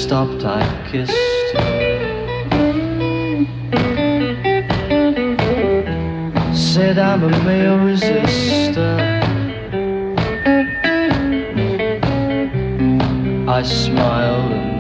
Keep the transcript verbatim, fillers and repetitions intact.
stopped, I kissed her. Said I'm a male resistor. I smiled and